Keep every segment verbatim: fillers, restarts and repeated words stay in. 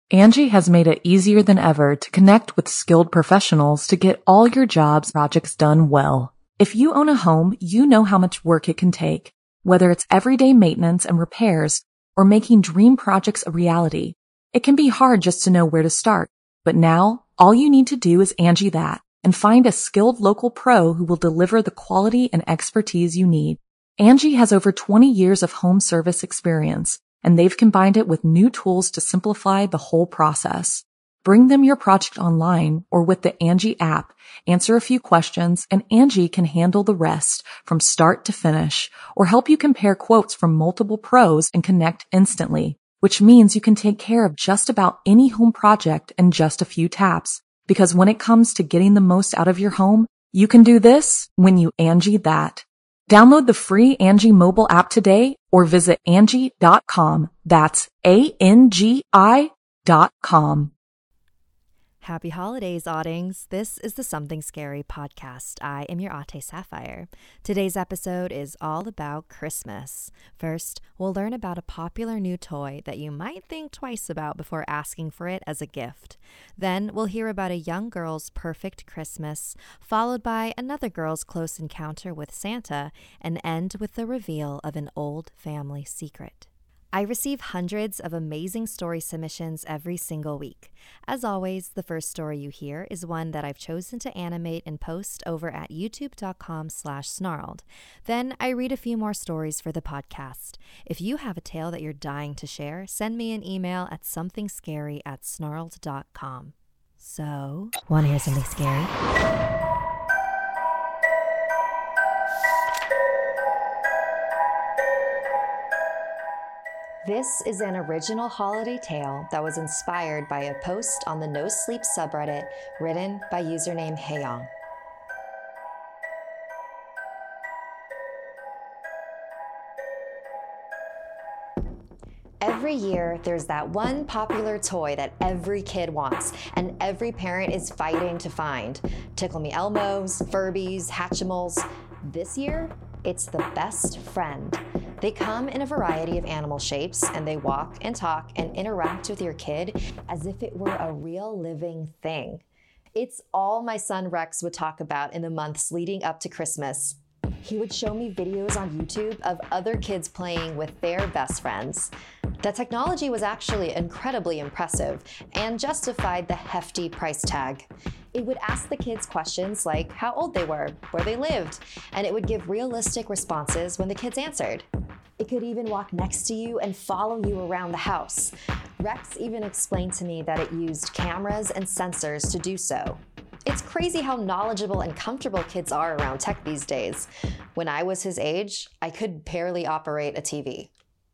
Angie has made it easier than ever to connect with skilled professionals to get all your jobs projects done well. If you own a home, you know how much work it can take, whether it's everyday maintenance and repairs or making dream projects a reality. It can be hard just to know where to start, but now all you need to do is Angie that and find a skilled local pro who will deliver the quality and expertise you need. Angie has over twenty years of home service experience, and they've combined it with new tools to simplify the whole process. Bring them your project online or with the Angie app, answer a few questions, and Angie can handle the rest from start to finish, or help you compare quotes from multiple pros and connect instantly, which means you can take care of just about any home project in just a few taps. Because when it comes to getting the most out of your home, you can do this when you Angie that. Download the free Angie mobile app today or visit Angie dot com. That's A N G I dot com. Happy holidays, Oddings. This is the Something Scary podcast. I am your Ate Sapphire. Today's episode is all about Christmas. First, we'll learn about a popular new toy that you might think twice about before asking for it as a gift. Then we'll hear about a young girl's perfect Christmas, followed by another girl's close encounter with Santa, and end with the reveal of an old family secret. I receive hundreds of amazing story submissions every single week. As always, the first story you hear is one that I've chosen to animate and post over at youtube.com slash snarled. Then I read a few more stories for the podcast. If you have a tale that you're dying to share, send me an email at somethingscary at snarled dot com. So, want to hear something scary? This is an original holiday tale that was inspired by a post on the No Sleep subreddit written by username Heyong. Every year, there's that one popular toy that every kid wants and every parent is fighting to find. Tickle Me Elmos, Furbies, Hatchimals. This year, it's the best friend. They come in a variety of animal shapes, and they walk and talk and interact with your kid as if it were a real living thing. It's all my son Rex would talk about in the months leading up to Christmas. He would show me videos on YouTube of other kids playing with their best friends. The technology was actually incredibly impressive and justified the hefty price tag. It would ask the kids questions like how old they were, where they lived, and it would give realistic responses when the kids answered. It could even walk next to you and follow you around the house. Rex even explained to me that it used cameras and sensors to do so. It's crazy how knowledgeable and comfortable kids are around tech these days. When I was his age, I could barely operate a T V.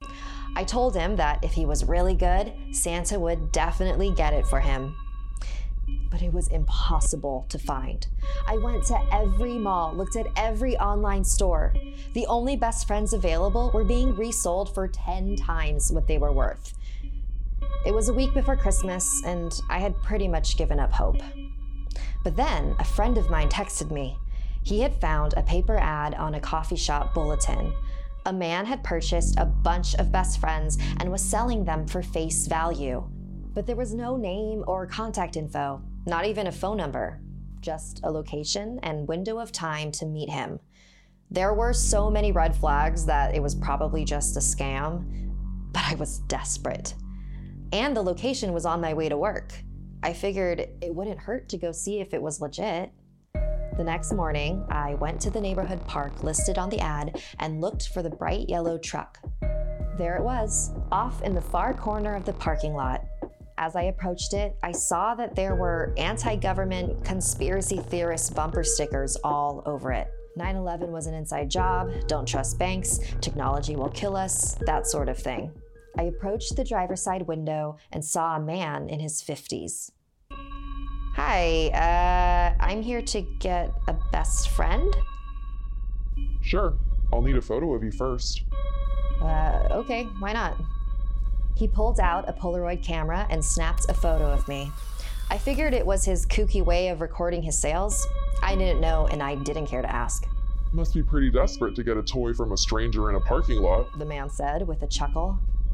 I told him that if he was really good, Santa would definitely get it for him. But it was impossible to find. I went to every mall, looked at every online store. The only best friends available were being resold for ten times what they were worth. It was a week before Christmas, and I had pretty much given up hope. But then a friend of mine texted me. He had found a paper ad on a coffee shop bulletin. A man had purchased a bunch of best friends and was selling them for face value. But there was no name or contact info, not even a phone number, just a location and window of time to meet him. There were so many red flags that it was probably just a scam, but I was desperate. And the location was on my way to work. I figured it wouldn't hurt to go see if it was legit. The next morning, I went to the neighborhood park listed on the ad and looked for the bright yellow truck. There it was, off in the far corner of the parking lot. As I approached it, I saw that there were anti-government conspiracy theorist bumper stickers all over it. nine eleven was an inside job, don't trust banks, technology will kill us, that sort of thing. I approached the driver's side window and saw a man in his fifties. Hi, uh, I'm here to get a best friend? Sure, I'll need a photo of you first. Uh, okay, why not? He pulled out a Polaroid camera and snapped a photo of me. I figured it was his kooky way of recording his sales. I didn't know, and I didn't care to ask. Must be pretty desperate to get a toy from a stranger in a parking lot. The man said with a chuckle.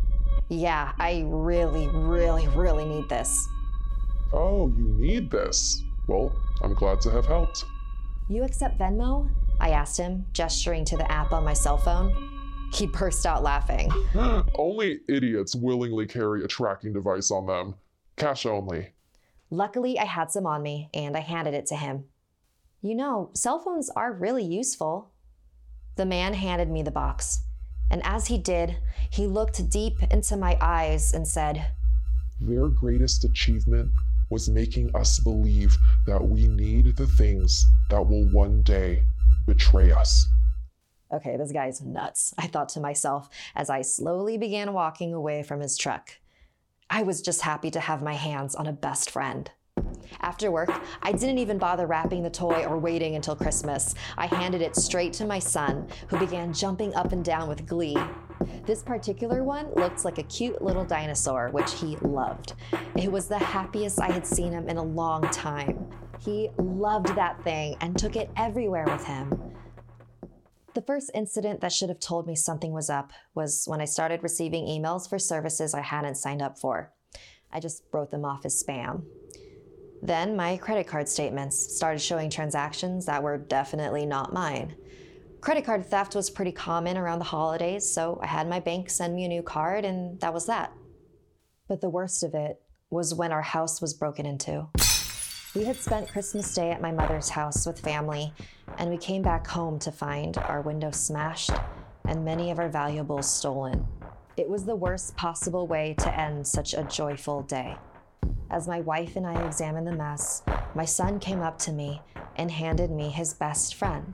Yeah, I really, really, really need this. Oh, you need this. Well, I'm glad to have helped. You accept Venmo? I asked him, gesturing to the app on my cell phone. He burst out laughing. Only idiots willingly carry a tracking device on them. Cash only. Luckily, I had some on me, and I handed it to him. You know, cell phones are really useful. The man handed me the box, and as he did, he looked deep into my eyes and said, Their greatest achievement was making us believe that we need the things that will one day betray us. Okay, this guy's nuts, I thought to myself as I slowly began walking away from his truck. I was just happy to have my hands on a best friend. After work, I didn't even bother wrapping the toy or waiting until Christmas. I handed it straight to my son, who began jumping up and down with glee. This particular one looked like a cute little dinosaur, which he loved. It was the happiest I had seen him in a long time. He loved that thing and took it everywhere with him. The first incident that should have told me something was up was when I started receiving emails for services I hadn't signed up for. I just wrote them off as spam. Then my credit card statements started showing transactions that were definitely not mine. Credit card theft was pretty common around the holidays, so I had my bank send me a new card, and that was that. But the worst of it was when our house was broken into. We had spent Christmas Day at my mother's house with family, and we came back home to find our windows smashed and many of our valuables stolen. It was the worst possible way to end such a joyful day. As my wife and I examined the mess, my son came up to me and handed me his best friend.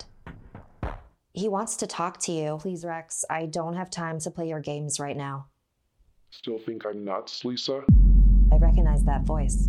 He wants to talk to you. Please, Rex, I don't have time to play your games right now. Still think I'm nuts, Lisa? I recognized that voice.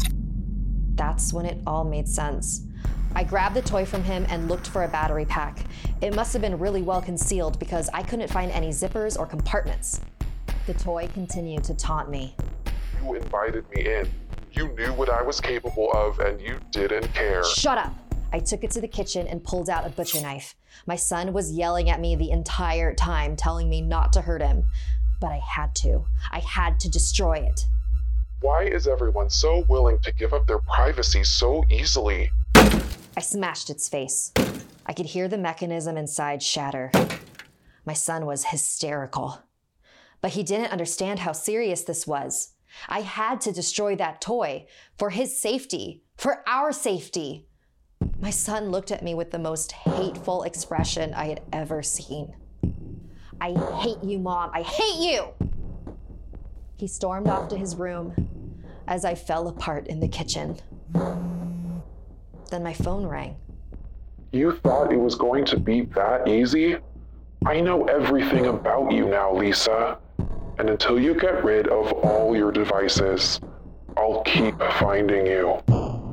That's when it all made sense. I grabbed the toy from him and looked for a battery pack. It must have been really well concealed because I couldn't find any zippers or compartments. The toy continued to taunt me. You invited me in. You knew what I was capable of, and you didn't care. Shut up! I took it to the kitchen and pulled out a butcher knife. My son was yelling at me the entire time, telling me not to hurt him. But I had to. I had to destroy it. Why is everyone so willing to give up their privacy so easily? I smashed its face. I could hear the mechanism inside shatter. My son was hysterical. But he didn't understand how serious this was. I had to destroy that toy for his safety, for our safety. My son looked at me with the most hateful expression I had ever seen. I hate you, Mom. I hate you! He stormed off to his room as I fell apart in the kitchen. Then my phone rang. You thought it was going to be that easy? I know everything about you now, Lisa. And until you get rid of all your devices, I'll keep finding you.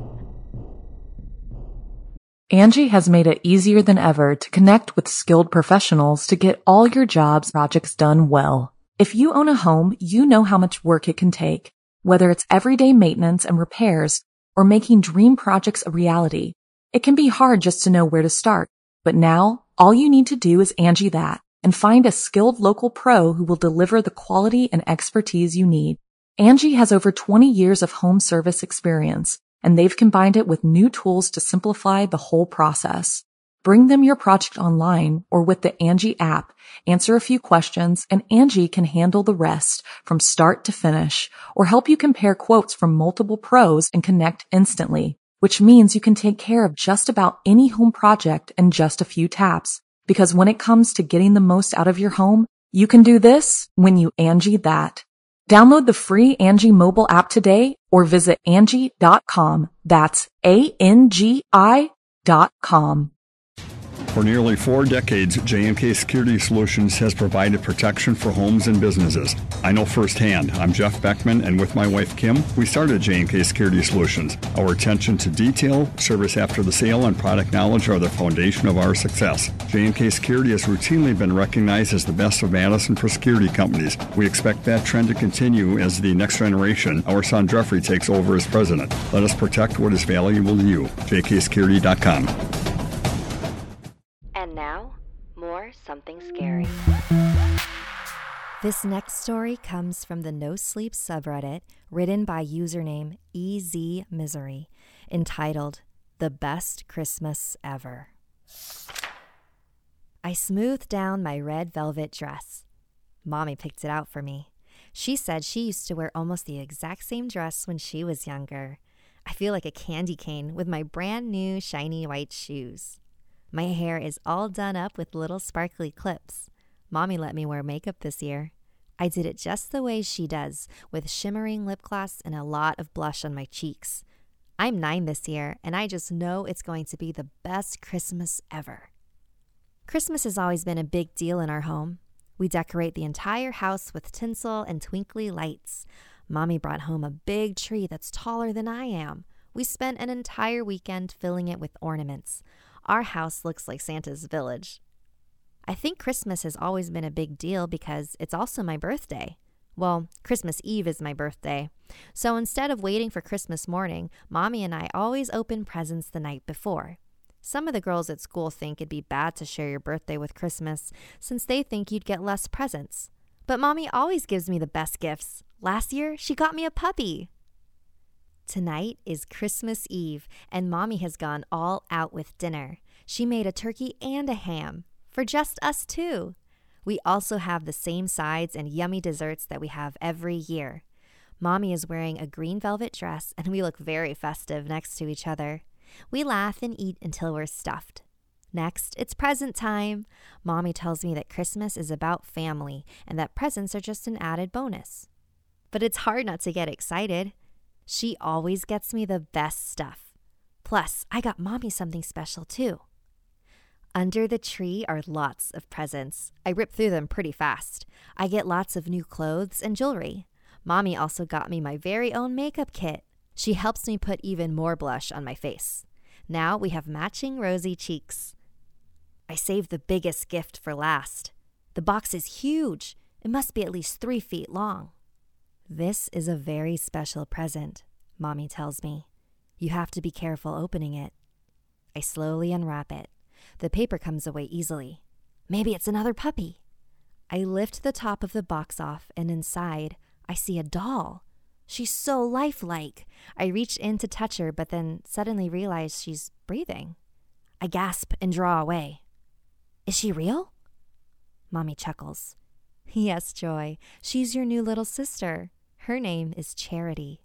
Angie has made it easier than ever to connect with skilled professionals to get all your jobs projects done well. If you own a home, you know how much work it can take, whether it's everyday maintenance and repairs or making dream projects a reality. It can be hard just to know where to start, but now all you need to do is Angie that and find a skilled local pro who will deliver the quality and expertise you need. Angie has over twenty years of home service experience, and they've combined it with new tools to simplify the whole process. Bring them your project online or with the Angie app, answer a few questions, and Angie can handle the rest from start to finish, or help you compare quotes from multiple pros and connect instantly, which means you can take care of just about any home project in just a few taps. Because when it comes to getting the most out of your home, you can do this when you Angie that. Download the free Angie mobile app today or visit Angie dot com. That's A N G I dot com. For nearly four decades, J and K Security Solutions has provided protection for homes and businesses. I know firsthand. I'm Jeff Beckman, and with my wife Kim, we started J and K Security Solutions. Our attention to detail, service after the sale, and product knowledge are the foundation of our success. J and K Security has routinely been recognized as the best of Madison for security companies. We expect that trend to continue as the next generation, our son Jeffrey, takes over as president. Let us protect what is valuable to you. J K security dot com. And now, more Something Scary. This next story comes from the No Sleep subreddit, written by username E Z Misery, entitled The Best Christmas Ever. I smoothed down my red velvet dress. Mommy picked it out for me. She said she used to wear almost the exact same dress when she was younger. I feel like a candy cane with my brand new shiny white shoes. My hair is all done up with little sparkly clips. Mommy let me wear makeup this year. I did it just the way she does, with shimmering lip gloss and a lot of blush on my cheeks. I'm nine this year, and I just know it's going to be the best Christmas ever. Christmas has always been a big deal in our home. We decorate the entire house with tinsel and twinkly lights. Mommy brought home a big tree that's taller than I am. We spent an entire weekend filling it with ornaments. Our house looks like Santa's village. I think Christmas has always been a big deal because it's also my birthday. Well, Christmas Eve is my birthday. So instead of waiting for Christmas morning, Mommy and I always open presents the night before. Some of the girls at school think it'd be bad to share your birthday with Christmas since they think you'd get less presents. But Mommy always gives me the best gifts. Last year, she got me a puppy. Tonight is Christmas Eve, and Mommy has gone all out with dinner. She made a turkey and a ham. For just us two. We also have the same sides and yummy desserts that we have every year. Mommy is wearing a green velvet dress and we look very festive next to each other. We laugh and eat until we're stuffed. Next, it's present time. Mommy tells me that Christmas is about family and that presents are just an added bonus. But it's hard not to get excited. She always gets me the best stuff. Plus, I got Mommy something special too. Under the tree are lots of presents. I rip through them pretty fast. I get lots of new clothes and jewelry. Mommy also got me my very own makeup kit. She helps me put even more blush on my face. Now we have matching rosy cheeks. I saved the biggest gift for last. The box is huge. It must be at least three feet long. This is a very special present, Mommy tells me. You have to be careful opening it. I slowly unwrap it. The paper comes away easily. Maybe it's another puppy. I lift the top of the box off, and inside, I see a doll. She's so lifelike. I reach in to touch her, but then suddenly realize she's breathing. I gasp and draw away. Is she real? Mommy chuckles. Yes, Joy. She's your new little sister. Her name is Charity.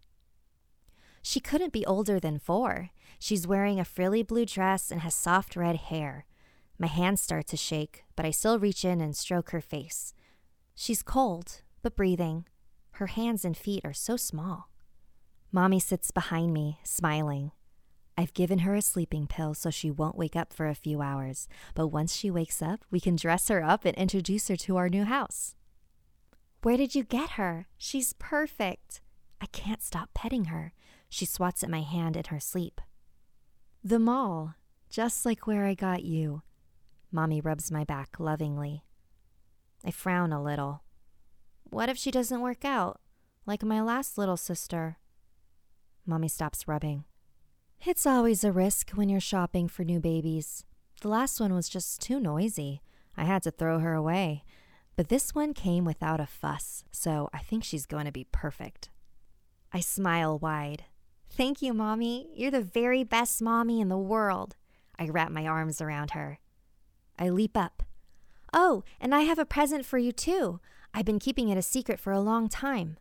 She couldn't be older than four. She's wearing a frilly blue dress and has soft red hair. My hands start to shake, but I still reach in and stroke her face. She's cold, but breathing. Her hands and feet are so small. Mommy sits behind me, smiling. I've given her a sleeping pill so she won't wake up for a few hours, but once she wakes up, we can dress her up and introduce her to our new house. Where did you get her? She's perfect. I can't stop petting her. She swats at my hand in her sleep. The mall, just like where I got you. Mommy rubs my back lovingly. I frown a little. What if she doesn't work out, like my last little sister? Mommy stops rubbing. It's always a risk when you're shopping for new babies. The last one was just too noisy. I had to throw her away. But this one came without a fuss, so I think she's going to be perfect. I smile wide. Thank you, Mommy. You're the very best mommy in the world. I wrap my arms around her. I leap up. Oh, and I have a present for you, too. I've been keeping it a secret for a long time.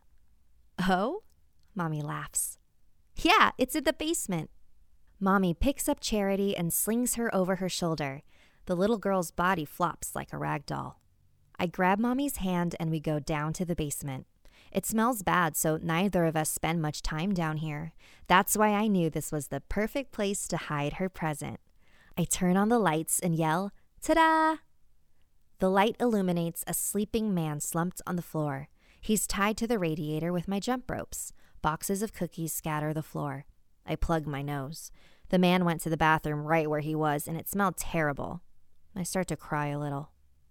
Oh? Mommy laughs. Yeah, it's in the basement. Mommy picks up Charity and slings her over her shoulder. The little girl's body flops like a rag doll. I grab Mommy's hand and we go down to the basement. It smells bad, so neither of us spend much time down here. That's why I knew this was the perfect place to hide her present. I turn on the lights and yell, ta-da! The light illuminates a sleeping man slumped on the floor. He's tied to the radiator with my jump ropes. Boxes of cookies scatter the floor. I plug my nose. The man went to the bathroom right where he was, and it smelled terrible. I start to cry a little.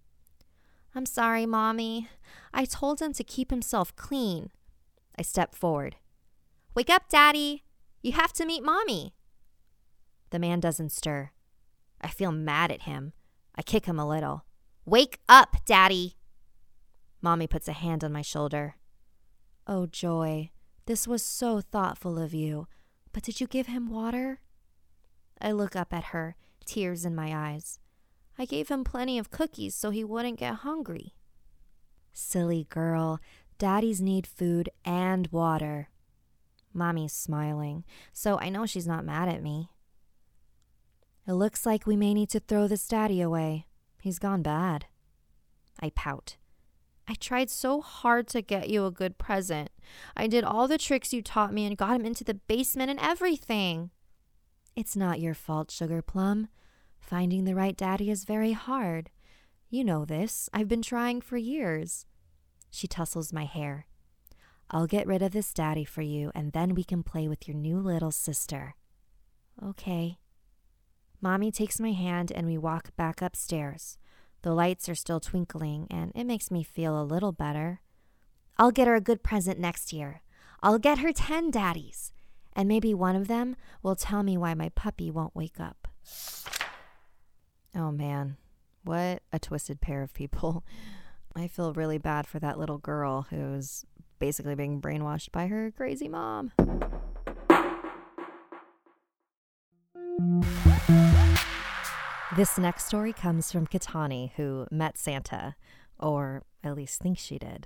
I'm sorry, Mommy. I told him to keep himself clean. I step forward. Wake up, Daddy. You have to meet Mommy. The man doesn't stir. I feel mad at him. I kick him a little. Wake up, Daddy. Mommy puts a hand on my shoulder. Oh, Joy, this was so thoughtful of you, but did you give him water? I look up at her, tears in my eyes. I gave him plenty of cookies so he wouldn't get hungry. Silly girl, daddies need food and water. Mommy's smiling, so I know she's not mad at me. It looks like we may need to throw this daddy away. He's gone bad. I pout. I tried so hard to get you a good present. I did all the tricks you taught me and got him into the basement and everything. It's not your fault, Sugar Plum. Finding the right daddy is very hard. You know this. I've been trying for years. She tussles my hair. I'll get rid of this daddy for you, and then we can play with your new little sister. Okay. Mommy takes my hand and we walk back upstairs. The lights are still twinkling, and it makes me feel a little better. I'll get her a good present next year. I'll get her ten daddies, and maybe one of them will tell me why my puppy won't wake up. Oh man, what a twisted pair of people. I feel really bad for that little girl who's basically being brainwashed by her crazy mom. This next story comes from Katani, who met Santa, or at least thinks she did.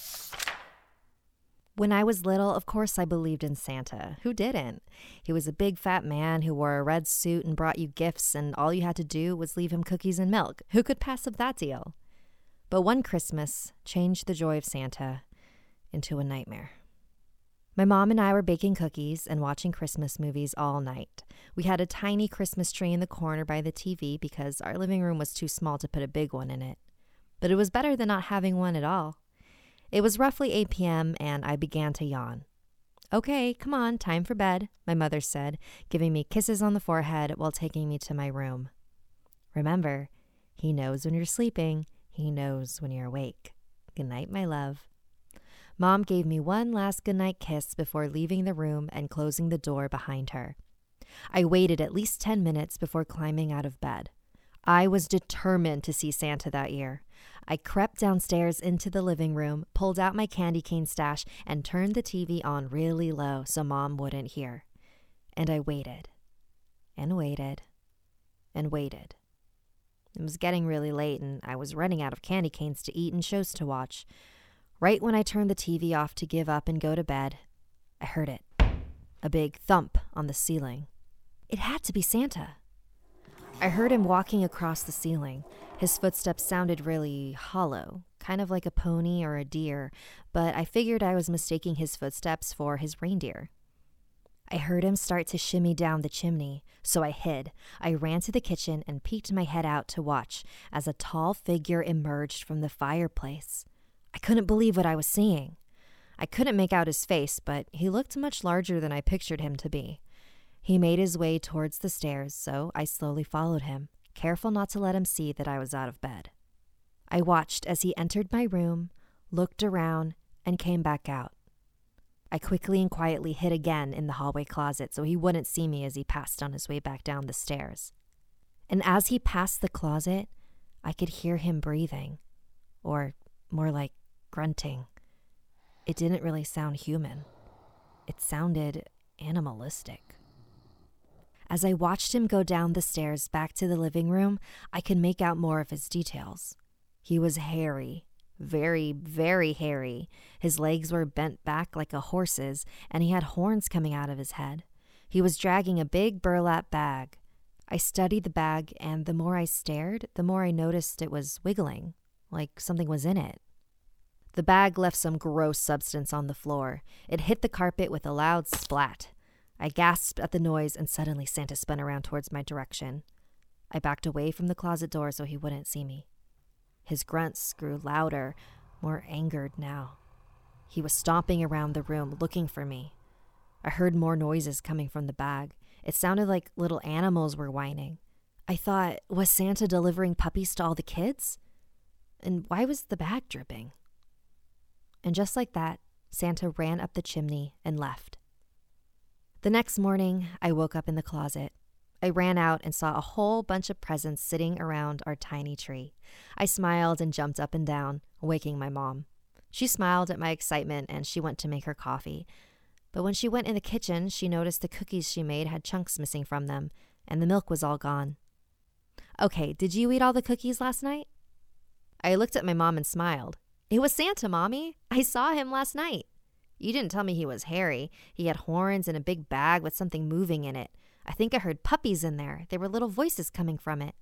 When I was little, of course I believed in Santa. Who didn't? He was a big fat man who wore a red suit and brought you gifts, and all you had to do was leave him cookies and milk. Who could pass up that deal? But one Christmas changed the joy of Santa into a nightmare. My mom and I were baking cookies and watching Christmas movies all night. We had a tiny Christmas tree in the corner by the T V because our living room was too small to put a big one in it. But it was better than not having one at all. It was roughly eight p.m. and I began to yawn. Okay, come on, time for bed, my mother said, giving me kisses on the forehead while taking me to my room. Remember, he knows when you're sleeping, he knows when you're awake. Good night, my love. Mom gave me one last goodnight kiss before leaving the room and closing the door behind her. I waited at least ten minutes before climbing out of bed. I was determined to see Santa that year. I crept downstairs into the living room, pulled out my candy cane stash, and turned the T V on really low so Mom wouldn't hear. And I waited, and waited, and waited. It was getting really late, and I was running out of candy canes to eat and shows to watch. Right when I turned the T V off to give up and go to bed, I heard it. A big thump on the ceiling. It had to be Santa. I heard him walking across the ceiling. His footsteps sounded really hollow, kind of like a pony or a deer, but I figured I was mistaking his footsteps for his reindeer. I heard him start to shimmy down the chimney, so I hid. I ran to the kitchen and peeked my head out to watch as a tall figure emerged from the fireplace. I couldn't believe what I was seeing. I couldn't make out his face, but he looked much larger than I pictured him to be. He made his way towards the stairs, so I slowly followed him, careful not to let him see that I was out of bed. I watched as he entered my room, looked around, and came back out. I quickly and quietly hid again in the hallway closet so he wouldn't see me as he passed on his way back down the stairs. And as he passed the closet, I could hear him breathing, or more like grunting. It didn't really sound human. It sounded animalistic. As I watched him go down the stairs back to the living room, I could make out more of his details. He was hairy, very, very hairy. His legs were bent back like a horse's, and he had horns coming out of his head. He was dragging a big burlap bag. I studied the bag, and the more I stared, the more I noticed it was wiggling, like something was in it. The bag left some gross substance on the floor. It hit the carpet with a loud splat. I gasped at the noise, and suddenly Santa spun around towards my direction. I backed away from the closet door so he wouldn't see me. His grunts grew louder, more angered now. He was stomping around the room, looking for me. I heard more noises coming from the bag. It sounded like little animals were whining. I thought, was Santa delivering puppies to all the kids? And why was the bag dripping? And just like that, Santa ran up the chimney and left. The next morning, I woke up in the closet. I ran out and saw a whole bunch of presents sitting around our tiny tree. I smiled and jumped up and down, waking my mom. She smiled at my excitement and she went to make her coffee. But when she went in the kitchen, she noticed the cookies she made had chunks missing from them, and the milk was all gone. "Okay, did you eat all the cookies last night?" I looked at my mom and smiled. "It was Santa, Mommy. I saw him last night." "You didn't tell me he was hairy. He had horns and a big bag with something moving in it. I think I heard puppies in there. There were little voices coming from it."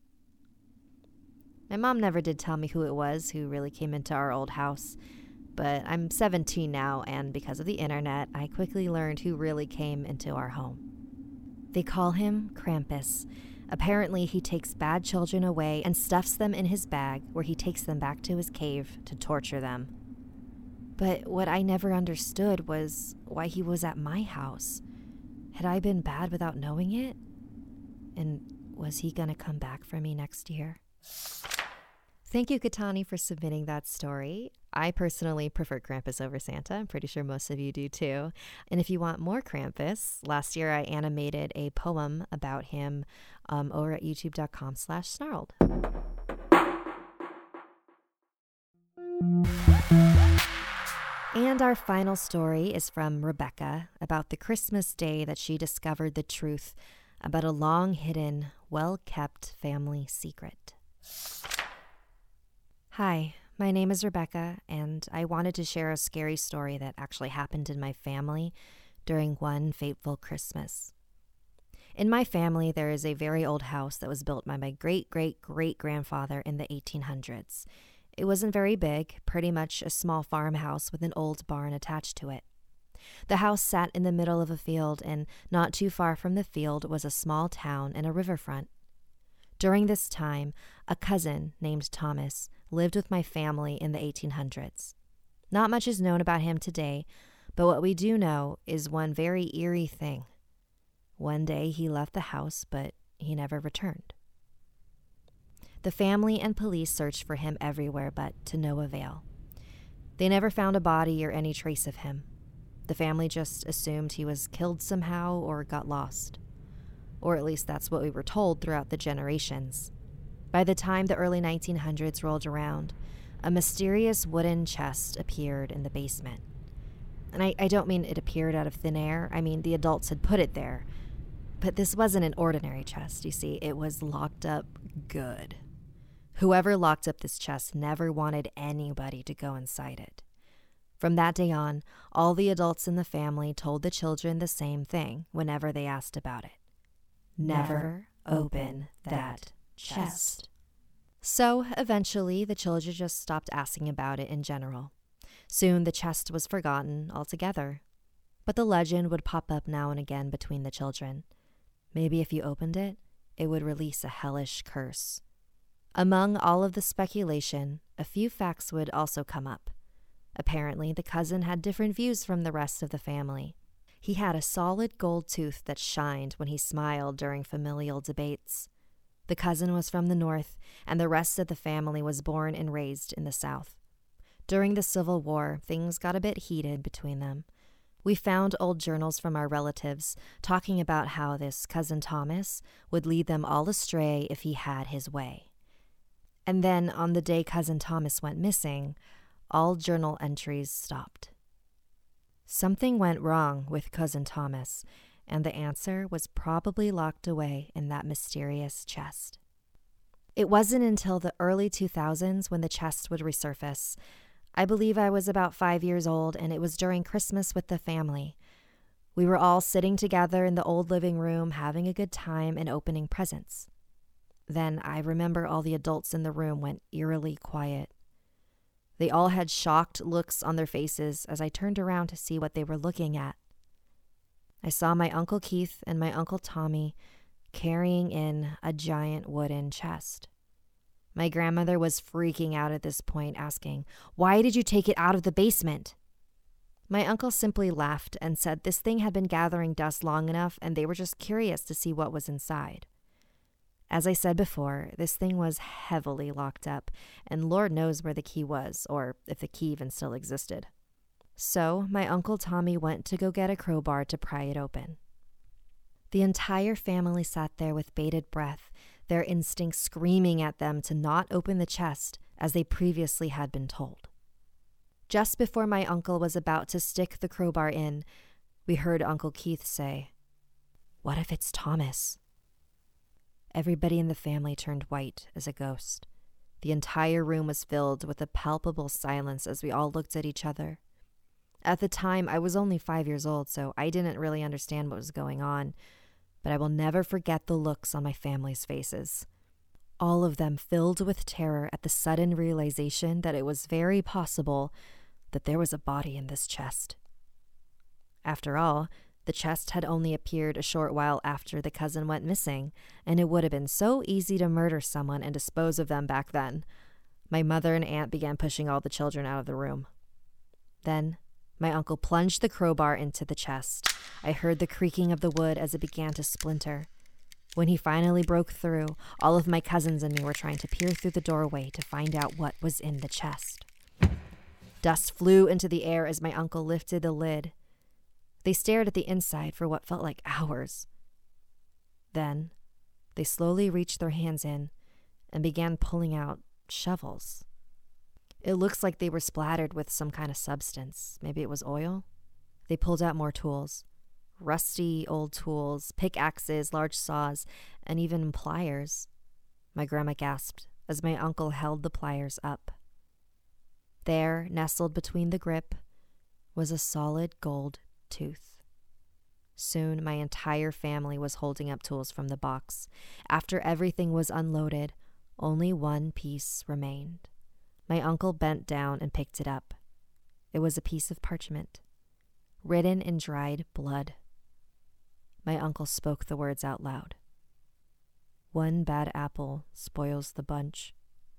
My mom never did tell me who it was who really came into our old house. But I'm seventeen now, and because of the internet, I quickly learned who really came into our home. They call him Krampus. Apparently, he takes bad children away and stuffs them in his bag, where he takes them back to his cave to torture them. But what I never understood was why he was at my house. Had I been bad without knowing it? And was he gonna come back for me next year? Thank you, Katani, for submitting that story. I personally prefer Krampus over Santa. I'm pretty sure most of you do too. And if you want more Krampus, last year I animated a poem about him um, over at youtube.com slash snarled. And our final story is from Rebecca about the Christmas day that she discovered the truth about a long-hidden, well-kept family secret. Hi, my name is Rebecca, and I wanted to share a scary story that actually happened in my family during one fateful Christmas. In my family, there is a very old house that was built by my great-great-great-grandfather in the eighteen hundreds. It wasn't very big, pretty much a small farmhouse with an old barn attached to it. The house sat in the middle of a field, and not too far from the field was a small town and a riverfront. During this time, a cousin named Thomas lived with my family in the eighteen hundreds. Not much is known about him today, but what we do know is one very eerie thing. One day he left the house, but he never returned. The family and police searched for him everywhere, but to no avail. They never found a body or any trace of him. The family just assumed he was killed somehow or got lost. Or at least that's what we were told throughout the generations. By the time the early nineteen hundreds rolled around, a mysterious wooden chest appeared in the basement. And I, I don't mean it appeared out of thin air. I mean the adults had put it there. But this wasn't an ordinary chest, you see. It was locked up good. Whoever locked up this chest never wanted anybody to go inside it. From that day on, all the adults in the family told the children the same thing whenever they asked about it. Never open that chest. So, eventually, the children just stopped asking about it in general. Soon, the chest was forgotten altogether. But the legend would pop up now and again between the children. Maybe if you opened it, it would release a hellish curse. Among all of the speculation, a few facts would also come up. Apparently, the cousin had different views from the rest of the family. He had a solid gold tooth that shined when he smiled during familial debates. The cousin was from the north, and the rest of the family was born and raised in the south. During the Civil War, things got a bit heated between them. We found old journals from our relatives talking about how this cousin Thomas would lead them all astray if he had his way. And then, on the day cousin Thomas went missing, all journal entries stopped. Something went wrong with cousin Thomas, and the answer was probably locked away in that mysterious chest. It wasn't until the early two thousands when the chest would resurface. I believe I was about five years old, and it was during Christmas with the family. We were all sitting together in the old living room, having a good time and opening presents. Then I remember all the adults in the room went eerily quiet. They all had shocked looks on their faces as I turned around to see what they were looking at. I saw my Uncle Keith and my Uncle Tommy carrying in a giant wooden chest. My grandmother was freaking out at this point, asking, "Why did you take it out of the basement?" My uncle simply laughed and said this thing had been gathering dust long enough and they were just curious to see what was inside. As I said before, this thing was heavily locked up, and Lord knows where the key was, or if the key even still existed. So my Uncle Tommy went to go get a crowbar to pry it open. The entire family sat there with bated breath, their instincts screaming at them to not open the chest as they previously had been told. Just before my uncle was about to stick the crowbar in, we heard Uncle Keith say, "What if it's Thomas?" Everybody in the family turned white as a ghost. The entire room was filled with a palpable silence as we all looked at each other. At the time, I was only five years old, so I didn't really understand what was going on, but I will never forget the looks on my family's faces. All of them filled with terror at the sudden realization that it was very possible that there was a body in this chest. After all, the chest had only appeared a short while after the cousin went missing, and it would have been so easy to murder someone and dispose of them back then. My mother and aunt began pushing all the children out of the room. Then, my uncle plunged the crowbar into the chest. I heard the creaking of the wood as it began to splinter. When he finally broke through, all of my cousins and me were trying to peer through the doorway to find out what was in the chest. Dust flew into the air as my uncle lifted the lid. They stared at the inside for what felt like hours. Then, they slowly reached their hands in and began pulling out shovels. It looks like they were splattered with some kind of substance. Maybe it was oil? They pulled out more tools. Rusty old tools, pickaxes, large saws, and even pliers. My grandma gasped as my uncle held the pliers up. There, nestled between the grip, was a solid gold tooth. Soon, my entire family was holding up tools from the box. After everything was unloaded, only one piece remained. My uncle bent down and picked it up. It was a piece of parchment, written in dried blood. My uncle spoke the words out loud. "One bad apple spoils the bunch."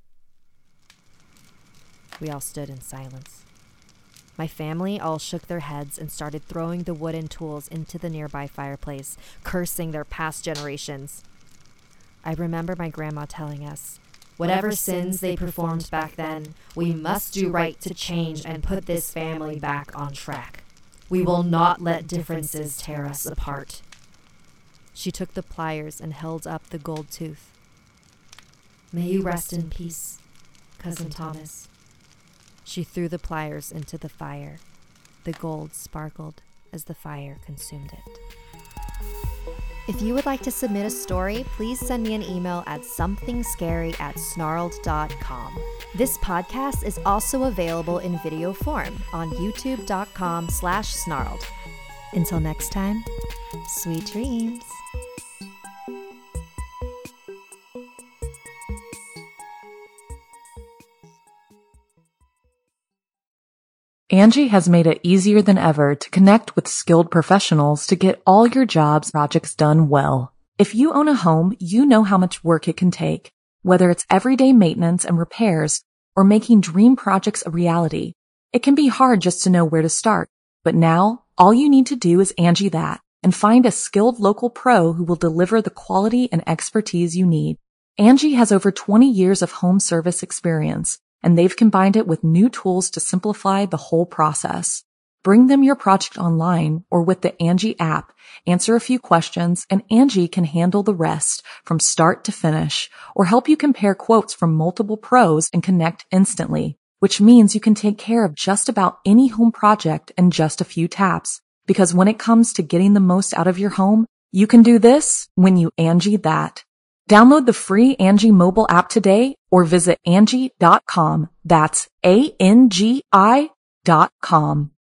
We all stood in silence. My family all shook their heads and started throwing the wooden tools into the nearby fireplace, cursing their past generations. I remember my grandma telling us, "Whatever sins they performed back then, we must do right to change and put this family back on track. We will not let differences tear us apart." She took the pliers and held up the gold tooth. "May you rest in peace, Cousin Thomas." She threw the pliers into the fire. The gold sparkled as the fire consumed it. If you would like to submit a story, please send me an email at somethingscary at snarled dot com. This podcast is also available in video form on youtube.com slash snarled. Until next time, sweet dreams. Angie has made it easier than ever to connect with skilled professionals to get all your jobs projects done well. If you own a home, you know how much work it can take, whether it's everyday maintenance and repairs or making dream projects a reality. It can be hard just to know where to start, but now all you need to do is Angie that and find a skilled local pro who will deliver the quality and expertise you need. Angie has over twenty years of home service experience, and they've combined it with new tools to simplify the whole process. Bring them your project online or with the Angie app, answer a few questions, and Angie can handle the rest from start to finish, or help you compare quotes from multiple pros and connect instantly, which means you can take care of just about any home project in just a few taps. Because when it comes to getting the most out of your home, you can do this when you Angie that. Download the free Angie mobile app today or visit Angie dot com. That's A N G I dot com.